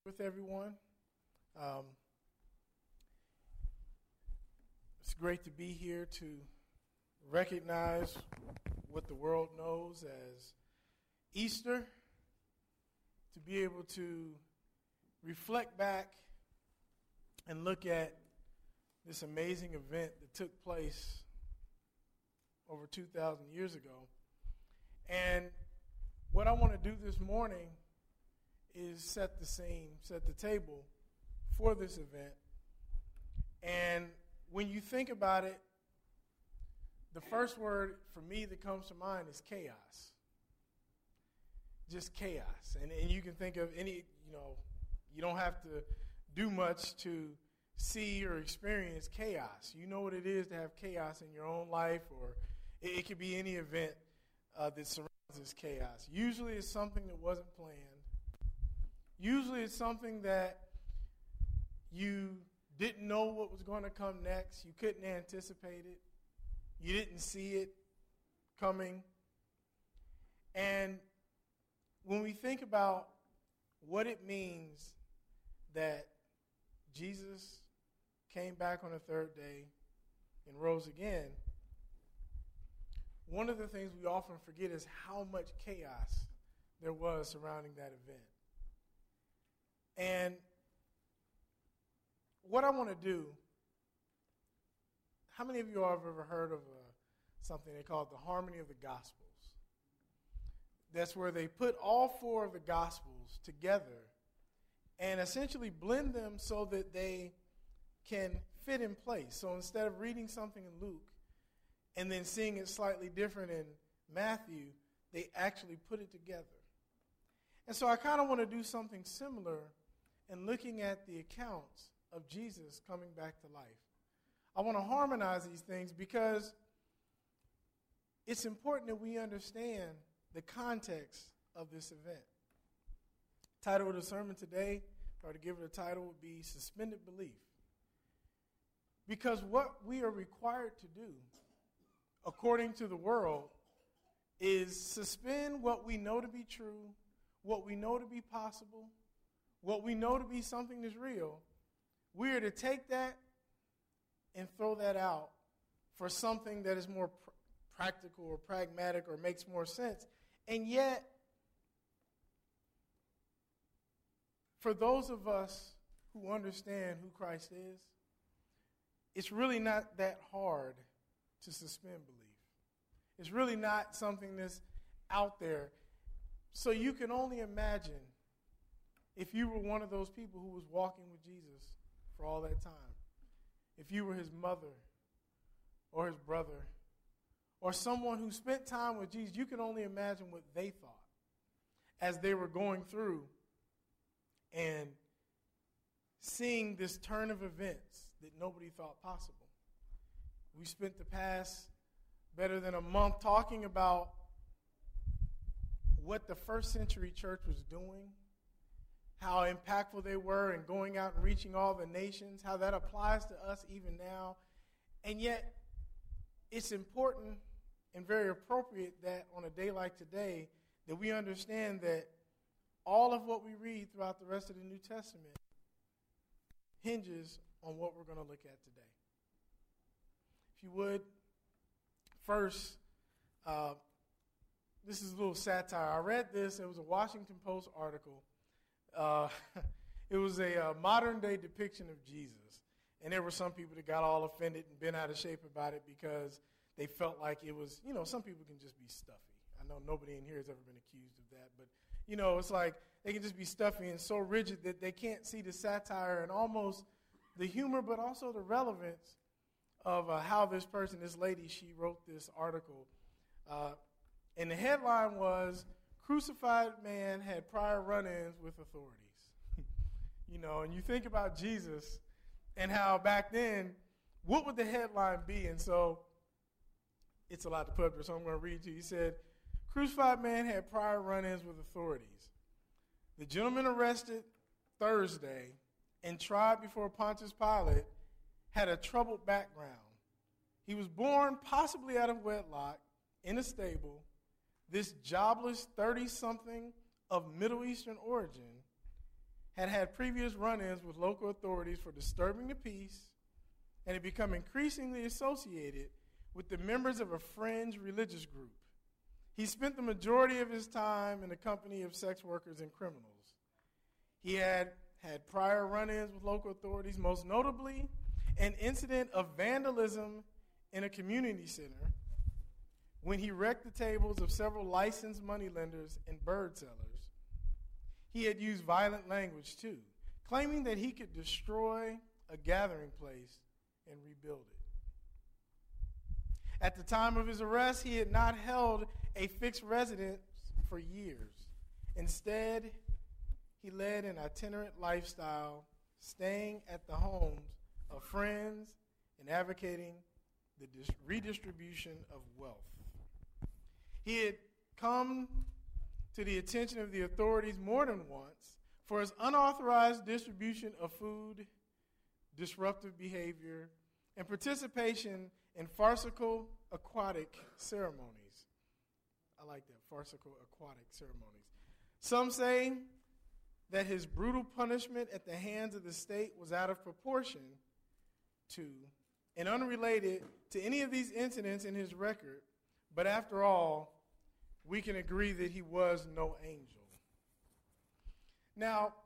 with everyone. Um, it's great to be here to recognize what the world knows as Easter, to be able to reflect back and look at this amazing event that took place over 2,000 years ago. And what I want to do this morning is set the scene, set the table for this event. And when you think about it, the first word for me that comes to mind is chaos. Just chaos. And you can think of any, you don't have to do much to see or experience chaos. You know what it is to have chaos in your own life, or it could be any event that surrounds this chaos. Usually it's something that wasn't planned. Usually it's something that you didn't know what was going to come next. You couldn't anticipate it. You didn't see it coming. And when we think about what it means that Jesus came back on the third day and rose again, one of the things we often forget is how much chaos there was surrounding that event. And what I want to do, how many of you have ever heard of something they call the Harmony of the Gospels? That's where they put all four of the Gospels together and essentially blend them so that they can fit in place. So instead of reading something in Luke and then seeing it slightly different in Matthew, they actually put it together. And so I kind of want to do something similar in looking at the accounts of Jesus coming back to life. I want to harmonize these things because it's important that we understand the context of this event. Title of the sermon today, if I were to give it a title, would be Suspended Belief. Because what we are required to do, according to the world, is suspend what we know to be true, what we know to be possible, what we know to be something that's real. We are to take that and throw that out for something that is more practical or pragmatic or makes more sense. And yet, for those of us who understand who Christ is, it's really not that hard to suspend belief. It's really not something that's out there. So you can only imagine if you were one of those people who was walking with Jesus for all that time. If you were his mother or his brother or someone who spent time with Jesus, you can only imagine what they thought as they were going through and seeing this turn of events that nobody thought possible. We spent the past better than a month talking about what the first century church was doing, how impactful they were in going out and reaching all the nations, how that applies to us even now. And yet, it's important and very appropriate that on a day like today, that we understand that all of what we read throughout the rest of the New Testament hinges on what we're going to look at today. If you would, first, this is a little satire. I read this. It was a Washington Post article. It was a modern-day depiction of Jesus. And there were some people that got all offended and bent out of shape about it because they felt like it was, some people can just be stuffy. I know nobody in here has ever been accused of that. But, it's like they can just be stuffy and so rigid that they can't see the satire and almost the humor, but also the relevance of how this person, this lady, she wrote this article. And the headline was, "Crucified Man Had Prior Run-Ins with Authorities." And you think about Jesus and how back then, what would the headline be? And so it's a lot to put up there, so I'm going to read to you. He said, "Crucified man had prior run-ins with authorities. The gentleman arrested Thursday and tried before Pontius Pilate had a troubled background. He was born possibly out of wedlock in a stable. This jobless 30-something of Middle Eastern origin had had previous run-ins with local authorities for disturbing the peace and had become increasingly associated with the members of a fringe religious group. He spent the majority of his time in the company of sex workers and criminals. He had prior run-ins with local authorities, most notably an incident of vandalism in a community center when he wrecked the tables of several licensed moneylenders and bird sellers. He had used violent language, too, claiming that he could destroy a gathering place and rebuild it. At the time of his arrest, he had not held a fixed residence for years. Instead, he led an itinerant lifestyle, staying at the homes of friends and advocating the redistribution of wealth. He had come to the attention of the authorities more than once for his unauthorized distribution of food, disruptive behavior, and participation in farcical aquatic ceremonies. I like that, farcical aquatic ceremonies. Some say that his brutal punishment at the hands of the state was out of proportion to and unrelated to any of these incidents in his record, but after all, we can agree that he was no angel. Now,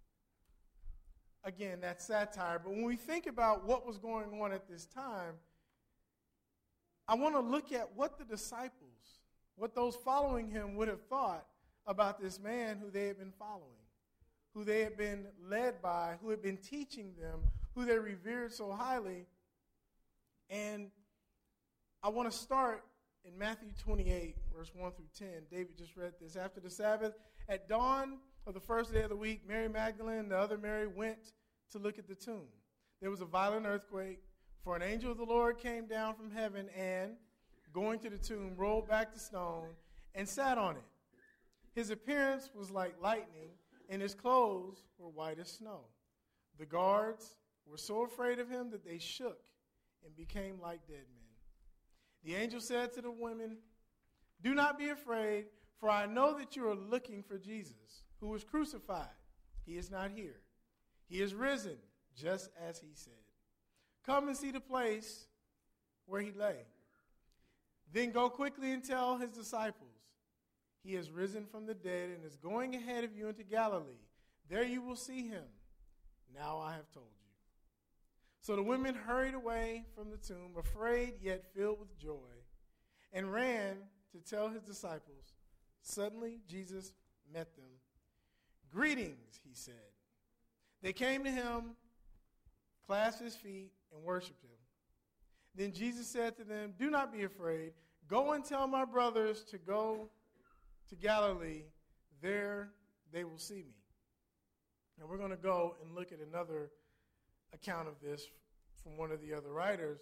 again, that's satire, but when we think about what was going on at this time, I want to look at what the disciples, what those following him would have thought about this man who they had been following, who they had been led by, who had been teaching them, who they revered so highly. And I want to start in Matthew 28, verse 1 through 10. David just read this. After the Sabbath, at dawn of the first day of the week, Mary Magdalene and the other Mary went to look at the tomb. There was a violent earthquake, for an angel of the Lord came down from heaven and, going to the tomb, rolled back the stone and sat on it. His appearance was like lightning, and his clothes were white as snow. The guards were so afraid of him that they shook and became like dead men. The angel said to the women, "Do not be afraid, for I know that you are looking for Jesus, who was crucified. He is not here. He is risen, just as he said. Come and see the place where he lay. Then go quickly and tell his disciples, he is risen from the dead and is going ahead of you into Galilee. There you will see him. Now I have told you." So the women hurried away from the tomb, afraid yet filled with joy, and ran to tell his disciples. Suddenly Jesus met them. "Greetings," he said. They came to him, clasped his feet, and worshiped him. Then Jesus said to them, "Do not be afraid. Go and tell my brothers to go to Galilee. There they will see me." And we're going to go and look at another account of this from one of the other writers.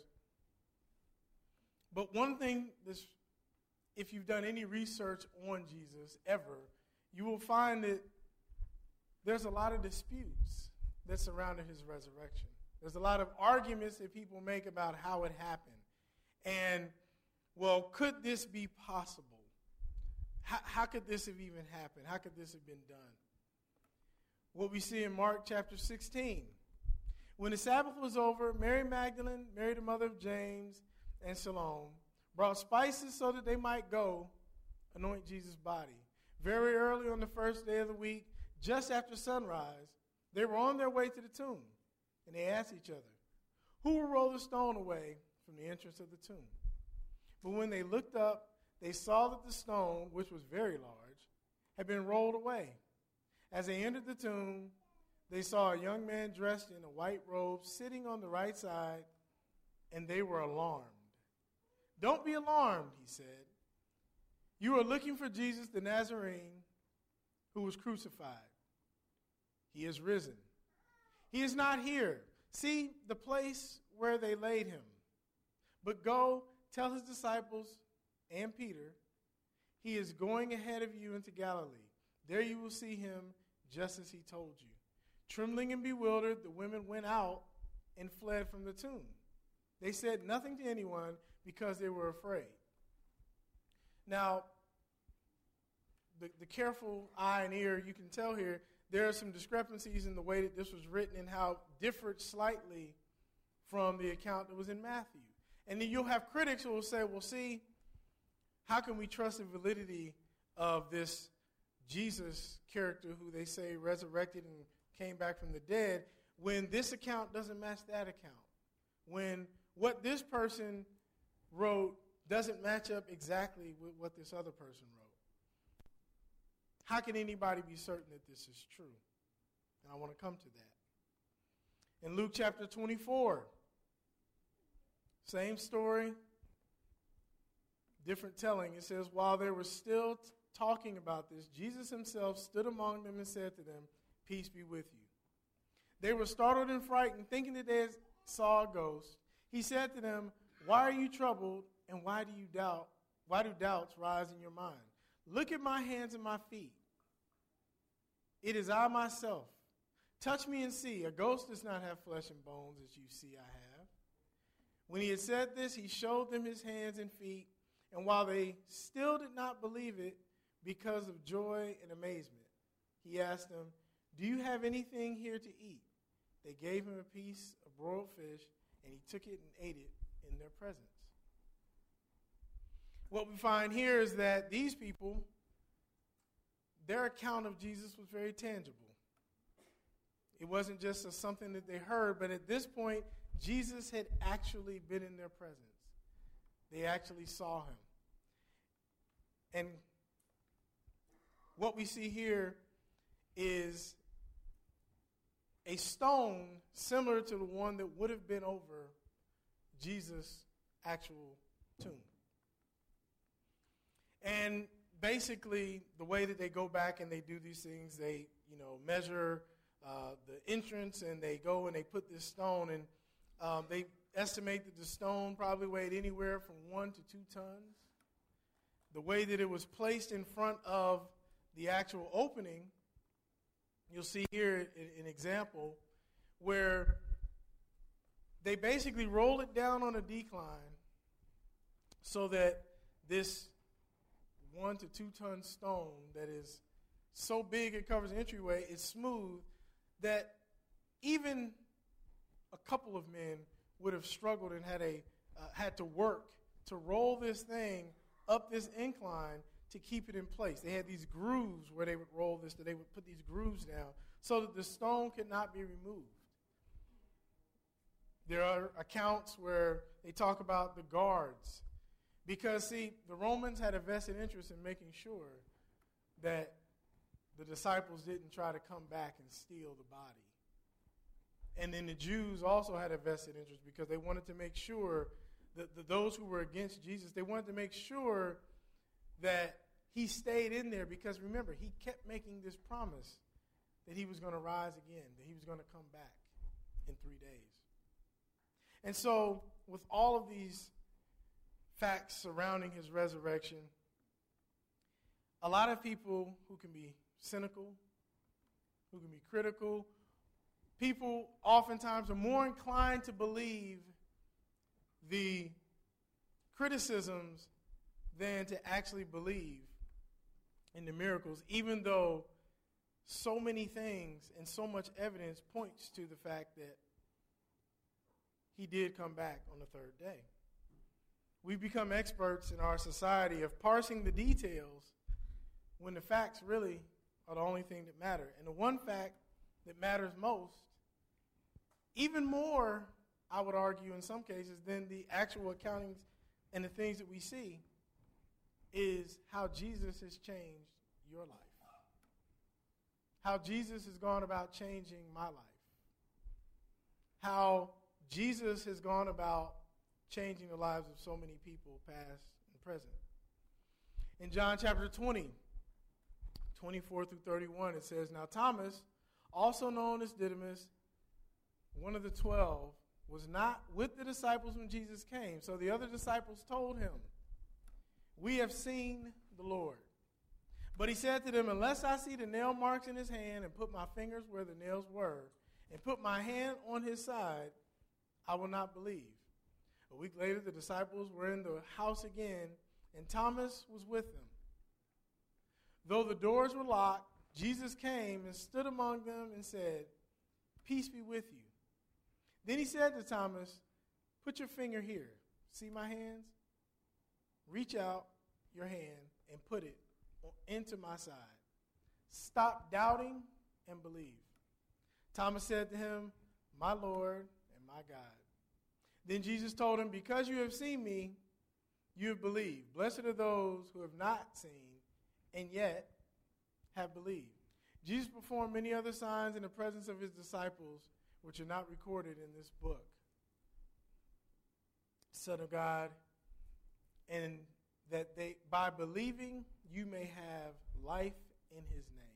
But one thing, if you've done any research on Jesus ever, you will find that there's a lot of disputes that surrounded his resurrection. There's a lot of arguments that people make about how it happened. And, well, could this be possible? How could this have even happened? How could this have been done? What we see in Mark chapter 16. When the Sabbath was over, Mary Magdalene, Mary the mother of James, and Salome brought spices so that they might go anoint Jesus' body. Very early on the first day of the week, just after sunrise, they were on their way to the tomb, and they asked each other, "Who will roll the stone away from the entrance of the tomb?" But when they looked up, they saw that the stone, which was very large, had been rolled away. As they entered the tomb, they saw a young man dressed in a white robe sitting on the right side, and they were alarmed. "Don't be alarmed," he said. "You are looking for Jesus the Nazarene, who was crucified. He is risen. He is not here. See the place where they laid him. But go tell his disciples and Peter, he is going ahead of you into Galilee. There you will see him just as he told you." Trembling and bewildered, the women went out and fled from the tomb. They said nothing to anyone because they were afraid. Now, the careful eye and ear, you can tell here there are some discrepancies in the way that this was written and how it differed slightly from the account that was in Matthew. And then you'll have critics who will say, well, see, how can we trust the validity of this Jesus character who they say resurrected and came back from the dead when this account doesn't match that account? When what this person wrote doesn't match up exactly with what this other person wrote? How can anybody be certain that this is true? And I want to come to that. In Luke chapter 24, same story, different telling. It says, while they were still talking about this, Jesus himself stood among them and said to them, peace be with you. They were startled and frightened, thinking that they saw a ghost. He said to them, why are you troubled, and why do you doubt? Why do doubts rise in your mind? Look at my hands and my feet. It is I myself. Touch me and see. A ghost does not have flesh and bones as you see I have. When he had said this, he showed them his hands and feet, and while they still did not believe it because of joy and amazement, he asked them, do you have anything here to eat? They gave him a piece of broiled fish, and he took it and ate it in their presence. What we find here is that these people, their account of Jesus was very tangible. It wasn't just something that they heard, but at this point, Jesus had actually been in their presence. They actually saw him. And what we see here is a stone similar to the one that would have been over Jesus' actual tomb. And basically, the way that they go back and they do these things, they, measure the entrance, and they go and they put this stone, and they estimate that the stone probably weighed anywhere from 1 to 2 tons. The way that it was placed in front of the actual opening, you'll see here an example where they basically roll it down on a decline so that this 1 to 2 ton stone that is so big it covers the entryway is smooth that even a couple of men would have struggled and had to work to roll this thing up this incline to keep it in place. They had these grooves where they would roll this, that they would put these grooves down so that the stone could not be removed. There are accounts where they talk about the guards. Because, see, the Romans had a vested interest in making sure that the disciples didn't try to come back and steal the body. And then the Jews also had a vested interest because they wanted to make sure that those who were against Jesus, they wanted to make sure that he stayed in there because, remember, he kept making this promise that he was going to rise again, that he was going to come back in 3 days. And so, with all of these facts surrounding his resurrection, a lot of people who can be cynical, who can be critical, people oftentimes are more inclined to believe the criticisms than to actually believe in the miracles, even though so many things and so much evidence points to the fact that he did come back on the third day. We've become experts in our society of parsing the details when the facts really are the only thing that matter. And the one fact that matters most, even more, I would argue in some cases, than the actual accountings and the things that we see, is how Jesus has changed your life. How Jesus has gone about changing my life. How Jesus has gone about changing the lives of so many people, past and present. In John chapter 20, 24 through 31, it says, now Thomas, also known as Didymus, one of the 12, was not with the disciples when Jesus came. So the other disciples told him, we have seen the Lord. But he said to them, unless I see the nail marks in his hand and put my fingers where the nails were and put my hand on his side, I will not believe. A week later, the disciples were in the house again, and Thomas was with them. Though the doors were locked, Jesus came and stood among them and said, "Peace be with you." Then he said to Thomas, "Put your finger here. See my hands? Reach out your hand and put it into my side. Stop doubting and believe." Thomas said to him, "My Lord and my God." Then Jesus told him, "Because you have seen me, you have believed. Blessed are those who have not seen and yet have believed." Jesus performed many other signs in the presence of his disciples, which are not recorded in this book. Son of God, and that they, by believing, you may have life in his name.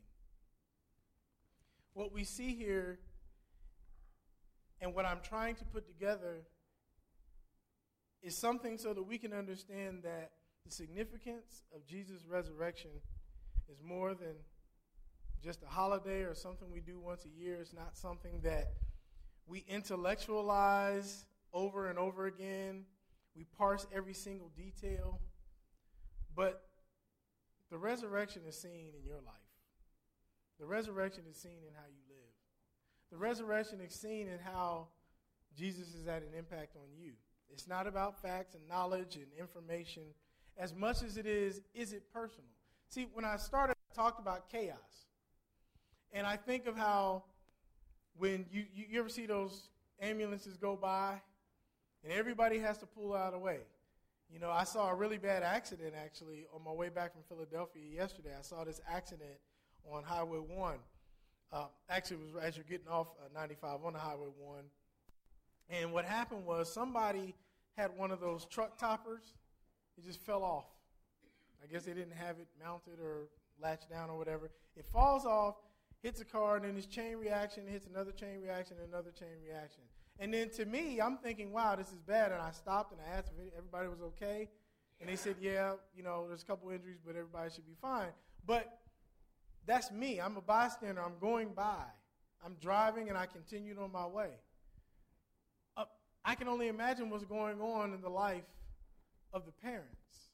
What we see here, and what I'm trying to put together, is something so that we can understand that the significance of Jesus' resurrection is more than just a holiday or something we do once a year. It's not something that we intellectualize over and over again. We parse every single detail. But the resurrection is seen in your life. The resurrection is seen in how you live. The resurrection is seen in how Jesus has had an impact on you. It's not about facts and knowledge and information as much as it is it personal? See, when I started, I talked about chaos. And I think of how when you ever see those ambulances go by and everybody has to pull out of the way. You know, I saw a really bad accident, actually, on my way back from Philadelphia yesterday. I saw this accident on Highway 1. Actually, it was as you're getting off 95 on the Highway 1. And what happened was somebody had one of those truck toppers. It just fell off. I guess they didn't have it mounted or latched down or whatever. It falls off, hits a car, and then this chain reaction hits another chain reaction and another chain reaction. And then to me, I'm thinking, wow, this is bad. And I stopped and I asked if everybody was okay. And they said, yeah, you know, there's a couple injuries, but everybody should be fine. But that's me. I'm a bystander. I'm going by. I'm driving, and I continued on my way. I can only imagine what's going on in the life of the parents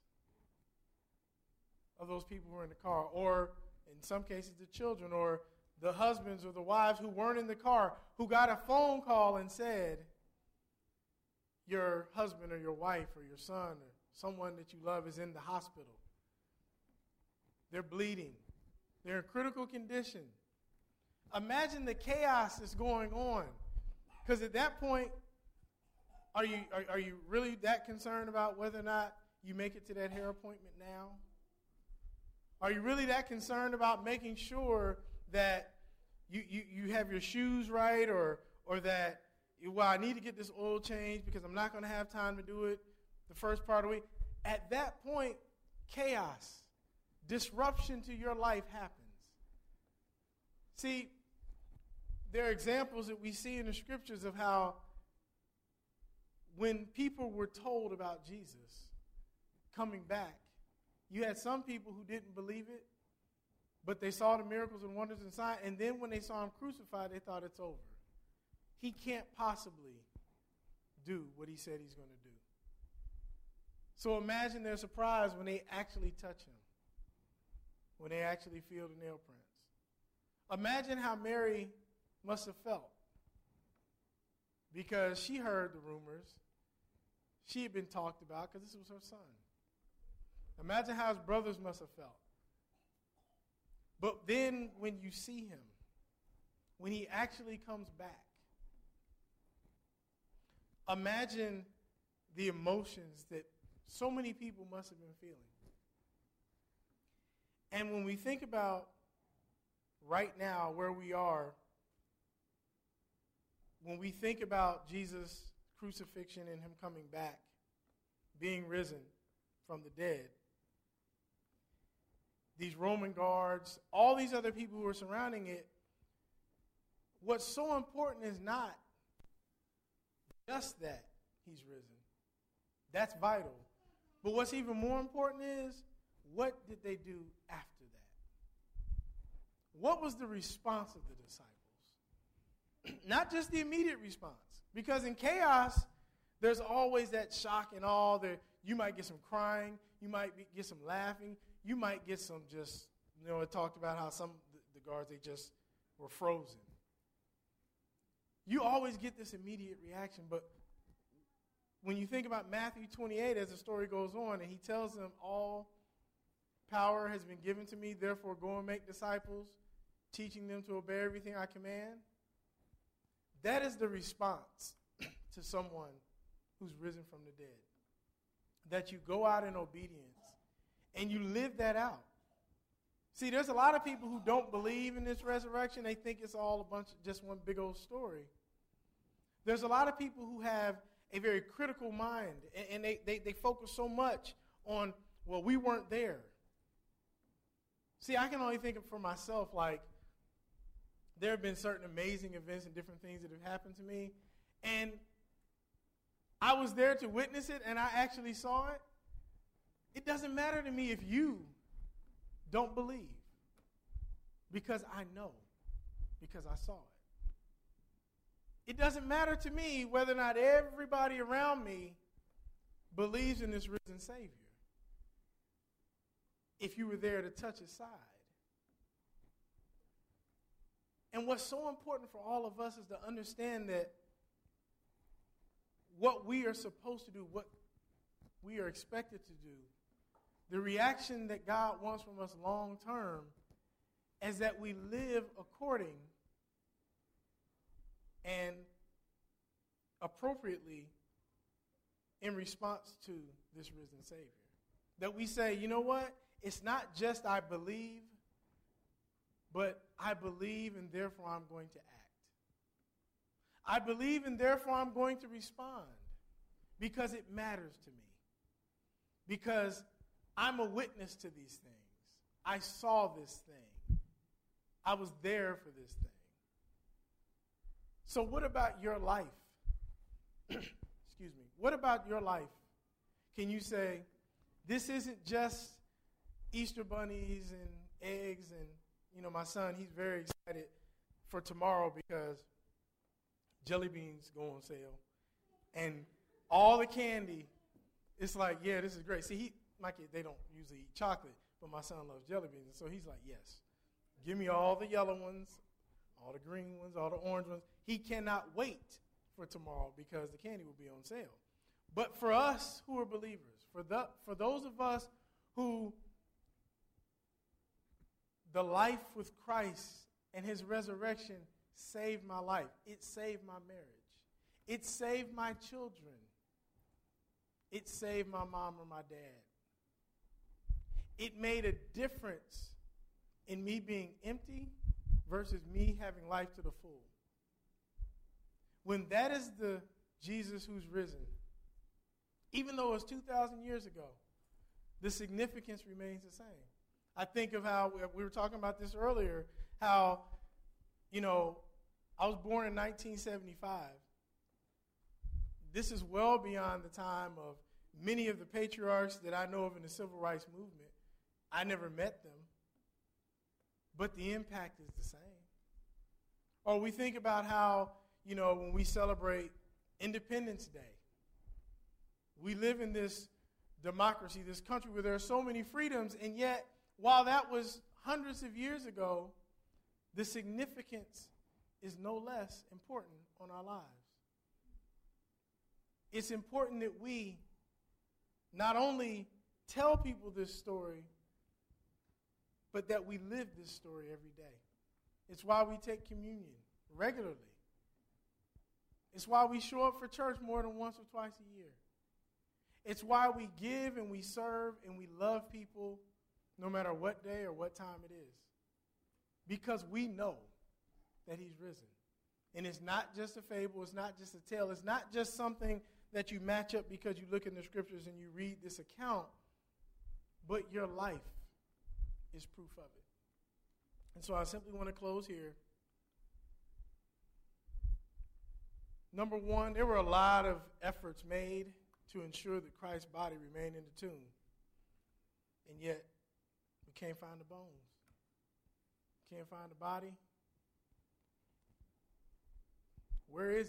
of those people who were in the car, or in some cases the children, or the husbands or the wives who weren't in the car, who got a phone call and said, your husband or your wife or your son or someone that you love is in the hospital. They're bleeding. They're in critical condition. Imagine the chaos that's going on. Because at that point, are you really that concerned about whether or not you make it to that hair appointment now? Are you really that concerned about making sure that you have your shoes right, or that, well, I need to get this oil changed because I'm not going to have time to do it the first part of the week? At that point, chaos, disruption to your life happens. See, there are examples that we see in the scriptures of how when people were told about Jesus coming back, you had some people who didn't believe it, but they saw the miracles and wonders and signs, and then when they saw him crucified, they thought it's over. He can't possibly do what he said he's going to do. So imagine their surprise when they actually touch him, when they actually feel the nail prints. Imagine how Mary must have felt, because she heard the rumors. She had been talked about because this was her son. Imagine how his brothers must have felt. But then when you see him, when he actually comes back, imagine the emotions that so many people must have been feeling. And when we think about right now where we are, when we think about Jesus' crucifixion and him coming back, being risen from the dead, these Roman guards, all these other people who are surrounding it, what's so important is not just that he's risen. That's vital. But what's even more important is, what did they do after that? What was the response of the disciples? Not just the immediate response. Because in chaos, there's always that shock and awe. You might get some crying. You might get some laughing. You might get some just, it talked about how the regards. They just were frozen. You always get this immediate reaction, but when you think about Matthew 28, as the story goes on, and he tells them, all power has been given to me, therefore go and make disciples, teaching them to obey everything I command. That is the response to someone who's risen from the dead. That you go out in obedience and you live that out. See, there's a lot of people who don't believe in this resurrection. They think it's all just one big old story. There's a lot of people who have a very critical mind, and they focus so much on, well, we weren't there. See, I can only think of for myself, like, there have been certain amazing events and different things that have happened to me, and I was there to witness it, and I actually saw it. It doesn't matter to me if you don't believe, because I know, because I saw it. It doesn't matter to me whether or not everybody around me believes in this risen Savior, if you were there to touch his side. And what's so important for all of us is to understand that what we are supposed to do, what we are expected to do, the reaction that God wants from us long term is that we live according and appropriately in response to this risen Savior. That we say, you know what? It's not just I believe, but I believe and therefore I'm going to act. I believe and therefore I'm going to respond because it matters to me. Because I'm a witness to these things. I saw this thing. I was there for this thing. So what about your life? Excuse me. What about your life? Can you say, this isn't just Easter bunnies and eggs and, my son, he's very excited for tomorrow because jelly beans go on sale. And all the candy, it's like, yeah, this is great. See, my kid, they don't usually eat chocolate, but my son loves jelly beans. And so he's like, yes, give me all the yellow ones, all the green ones, all the orange ones. He cannot wait for tomorrow because the candy will be on sale. But for us who are believers, for those of us who the life with Christ and his resurrection saved my life. It saved my marriage. It saved my children. It saved my mom or my dad. It made a difference in me being empty versus me having life to the full. When that is the Jesus who's risen, even though it's 2,000 years ago, the significance remains the same. I think of how we were talking about this earlier, how, I was born in 1975. This is well beyond the time of many of the patriarchs that I know of in the civil rights movement. I never met them, but the impact is the same. Or we think about how, when we celebrate Independence Day, we live in this democracy, this country where there are so many freedoms, and yet, while that was hundreds of years ago, the significance is no less important on our lives. It's important that we not only tell people this story, but that we live this story every day. It's why we take communion regularly. It's why we show up for church more than once or twice a year. It's why we give and we serve and we love people no matter what day or what time it is. Because we know that he's risen. And it's not just a fable. It's not just a tale. It's not just something that you match up because you look in the scriptures and you read this account. But your life is proof of it. And so I simply want to close here. Number one, there were a lot of efforts made to ensure that Christ's body remained in the tomb. And yet, we can't find the bones. Can't find the body. Where is he?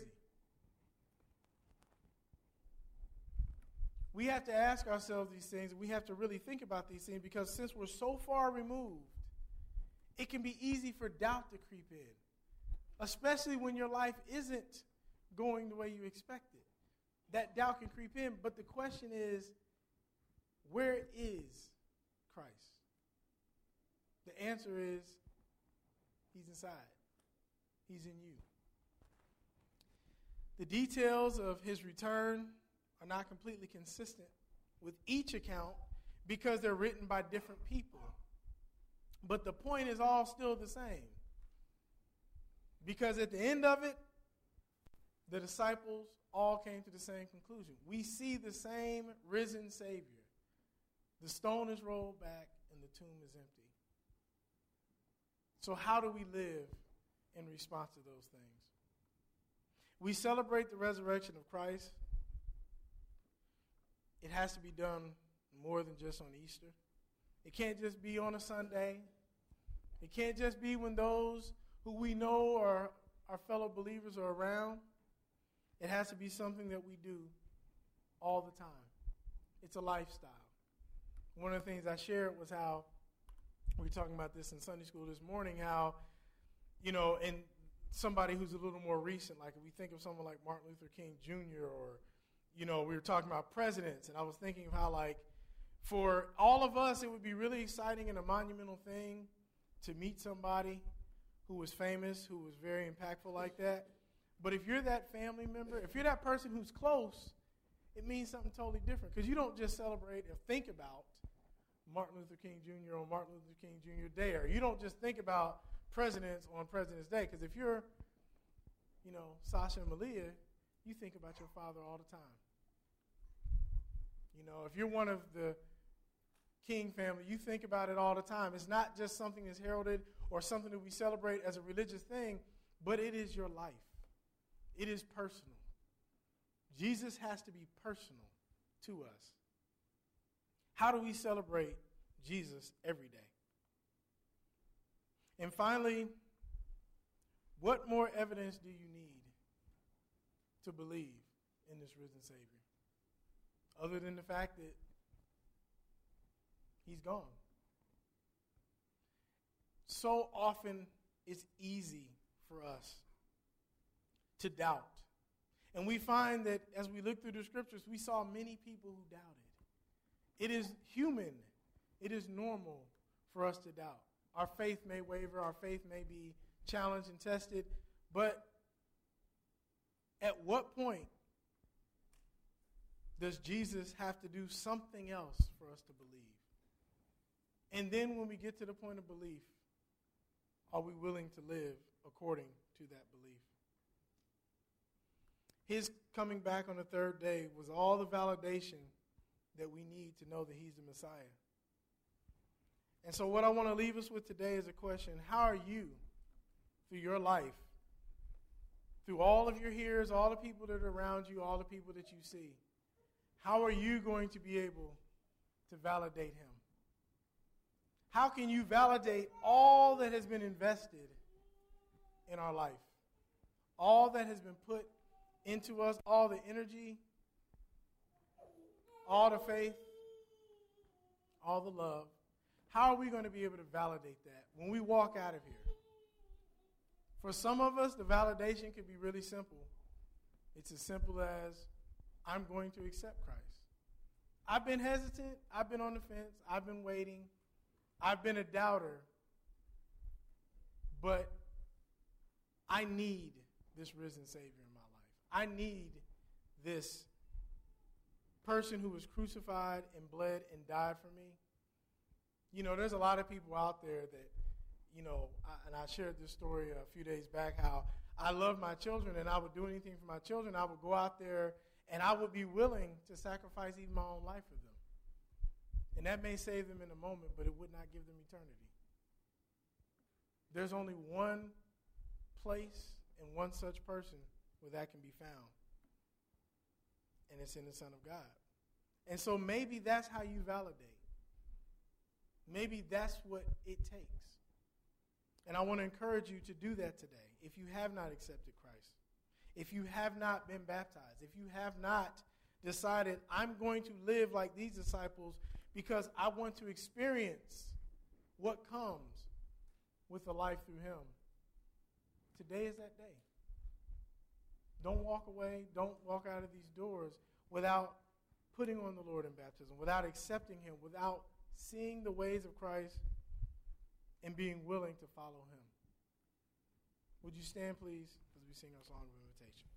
We have to ask ourselves these things. We have to really think about these things because since we're so far removed, it can be easy for doubt to creep in, especially when your life isn't going the way you expected. That doubt can creep in, but the question is, where is Christ? The answer is, he's inside. He's in you. The details of his return are not completely consistent with each account because they're written by different people. But the point is all still the same. Because at the end of it, the disciples all came to the same conclusion. We see the same risen Savior. The stone is rolled back and the tomb is empty. So how do we live in response to those things? We celebrate the resurrection of Christ. It has to be done more than just on Easter. It can't just be on a Sunday. It can't just be when those who we know are our fellow believers are around. It has to be something that we do all the time. It's a lifestyle. One of the things I shared was how, we were talking about this in Sunday school this morning, how, and somebody who's a little more recent, like if we think of someone like Martin Luther King Jr. or, we were talking about presidents, and I was thinking of how, like, for all of us, it would be really exciting and a monumental thing to meet somebody who was famous, who was very impactful like that. But if you're that family member, if you're that person who's close, it means something totally different. Because you don't just celebrate or think about Martin Luther King Jr. on Martin Luther King Jr. Day, or you don't just think about presidents on President's Day. Because if you're, Sasha and Malia, you think about your father all the time. If you're one of the King family, you think about it all the time. It's not just something that's heralded or something that we celebrate as a religious thing, but it is your life. It is personal. Jesus has to be personal to us. How do we celebrate Jesus every day? And finally, what more evidence do you need to believe in this risen Savior? Other than the fact that he's gone. So often it's easy for us to doubt. And we find that as we look through the scriptures, we saw many people who doubted. It is human. It is normal for us to doubt. Our faith may waver. Our faith may be challenged and tested. But at what point does Jesus have to do something else for us to believe? And then when we get to the point of belief, are we willing to live according to that belief? His coming back on the third day was all the validation that we need to know that he's the Messiah. And so what I want to leave us with today is a question. How are you, through your life, through all of your hearers, all the people that are around you, all the people that you see, how are you going to be able to validate him? How can you validate all that has been invested in our life? All that has been put into us, all the energy, all the faith, all the love. How are we going to be able to validate that when we walk out of here? For some of us, the validation could be really simple. It's as simple as, I'm going to accept Christ. I've been hesitant. I've been on the fence. I've been waiting. I've been a doubter. But I need this risen Savior in my life. I need this person who was crucified and bled and died for me. There's a lot of people out there that, and I shared this story a few days back, how I love my children and I would do anything for my children. I would go out there and I would be willing to sacrifice even my own life for them. And that may save them in a moment, but it would not give them eternity. There's only one place and one such person where that can be found. And it's in the Son of God. And so maybe that's how you validate. Maybe that's what it takes. And I want to encourage you to do that today. If you have not accepted Christ, if you have not been baptized, if you have not decided, I'm going to live like these disciples because I want to experience what comes with the life through him, today is that day. Don't walk away. Don't walk out of these doors without putting on the Lord in baptism, without accepting him, without seeing the ways of Christ and being willing to follow him. Would you stand, please, as we sing our song of invitation?